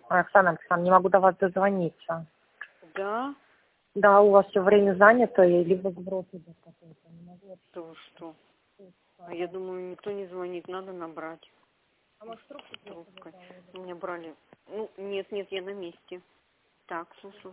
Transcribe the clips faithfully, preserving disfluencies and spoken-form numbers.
Оксана Александровна, не могу до вас дозвониться. Да? Да, у вас все время занято, и либо сброс идет какой-то. Не могу. То что? А я думаю, никто не звонит, надо набрать. А может, трубку Трубкой. Меня брали. Ну, нет, нет, я на месте. Так, слушаю.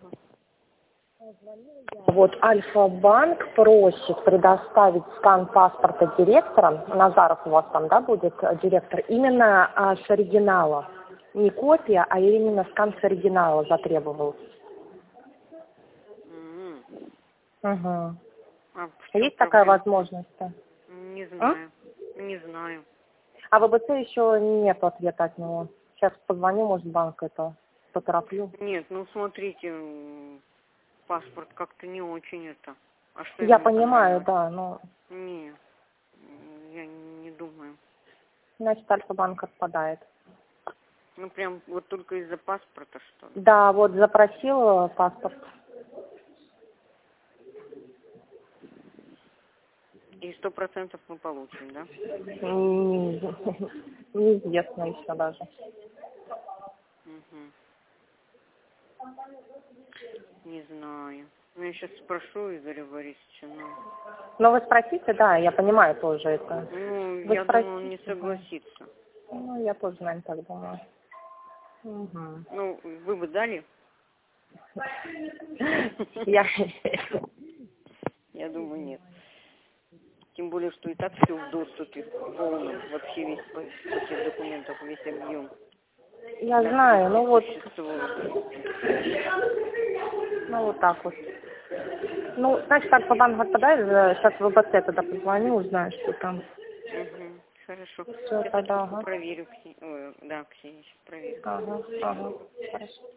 Вот Альфа-банк просит предоставить скан паспорта директора. Назаров у вас там, да, будет э, директор? Именно а, с оригинала. Не копия, а именно скан с оригинала затребовал. М-м. Угу. А в чем Есть такая проблема? возможность? Не А? знаю. Не знаю. А в ВБЦ еще нет ответа от него. Сейчас позвоню, может, в банк это потороплю. Нет, ну смотрите, м, паспорт как-то не очень это. А что Я ему понимаю, понравилось? да, но Не, м, я не думаю. значит Альфа-банк отпадает. Ну прям вот только из-за паспорта, что ли? Да, вот запросил паспорт. И сто процентов мы получим, да? М, Неизвестно еще даже. Угу. Не знаю. Ну, я сейчас спрошу Игоря Борисовича, но... Но вы спросите, да, я понимаю тоже это. Ну, Вы я думаю, он не спросите, да. согласится. Ну, я тоже, наверное, так думаю. Угу. Ну, вы бы дали? Я... Я думаю, нет. Тем более, что и так все в доступе, в полном, вообще весь пакет документов, весь объем. Я Так знаю, ну вот, существует. ну вот так вот. Ну, значит, Альфа-банк отпадает, сейчас в ВБЦ тогда позвоню, узнаю, что там. Угу. Хорошо. Все, Сейчас я тогда, просто ага. проверю. Кси- Ой, да, Ксения, сейчас проверю. Ага, ага, хорошо.